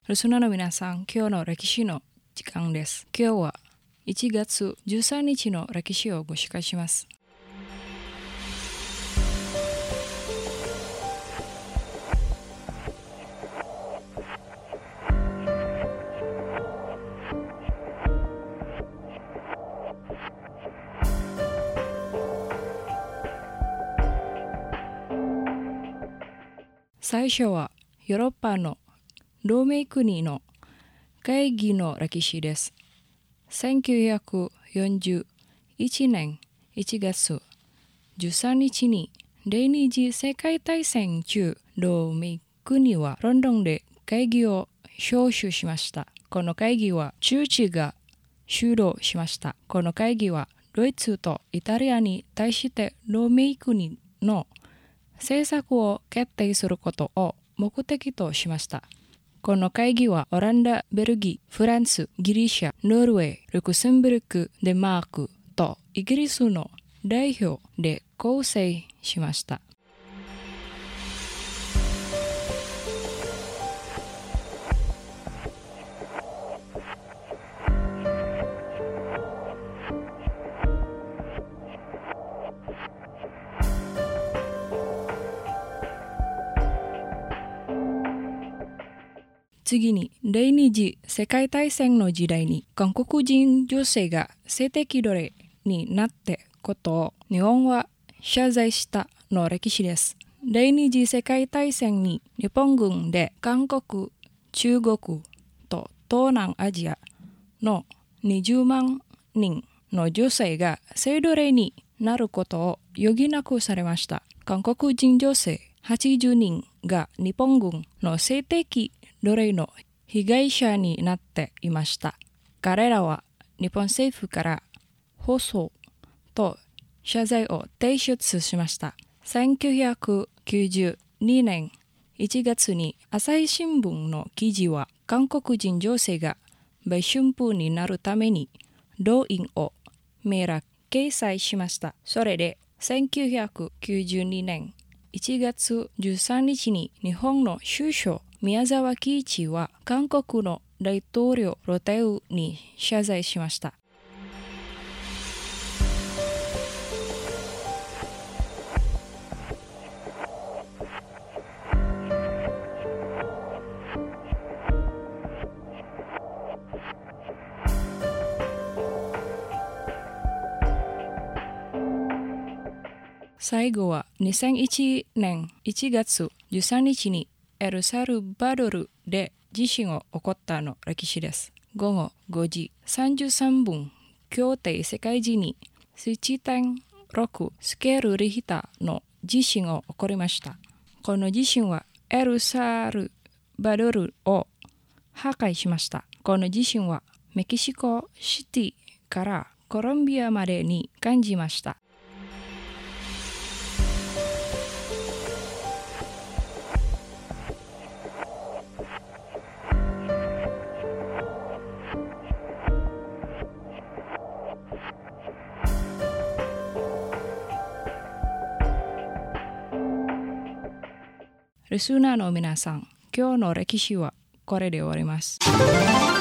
リスナーの皆さん、今日の歴史の時間です。今日は1月13日の歴史をご紹介します。最初はヨーロッパの同盟国の会議の歴史です。1941年1月13日に第二次世界大戦中、同盟国はロンドンで会議を招集しました。この会議は中止が主導しました。この会議はドイツとイタリアに対して同盟国の政策を決定することを目的としました。この会議はオランダ、ベルギー、フランス、ギリシャ、ノルウェー、ルクセンブルク、デンマークとイギリスの代表で構成しました。次に、第二次世界大戦の時代に韓国人女性が性的奴隷になったことを日本は謝罪したの歴史です。第二次世界大戦に日本軍で韓国、中国と東南アジアの20万人の女性が性奴隷になることを余儀なくされました。韓国人女性80人が日本軍の性的奴隷の被害者になっていました。彼らは日本政府から放送と謝罪を提出しました。1992年1月に朝日新聞の記事は韓国人女性が売春婦になるために動員を明ら掲載しました。それで1992年1月13日に日本の首相宮沢喜一は韓国の大統領ロテウに謝罪しました。最後は2001年1月13日にエルサルバドルで地震が起こったの歴史です。午後5時33分、協定世界時に 7.6 スケールリヒターの地震が起こりました。この地震はエルサルバドルを破壊しました。この地震はメキシコシティからコロンビアまでに感じました。リスナーの皆さん、今日の歴史はこれで終わります。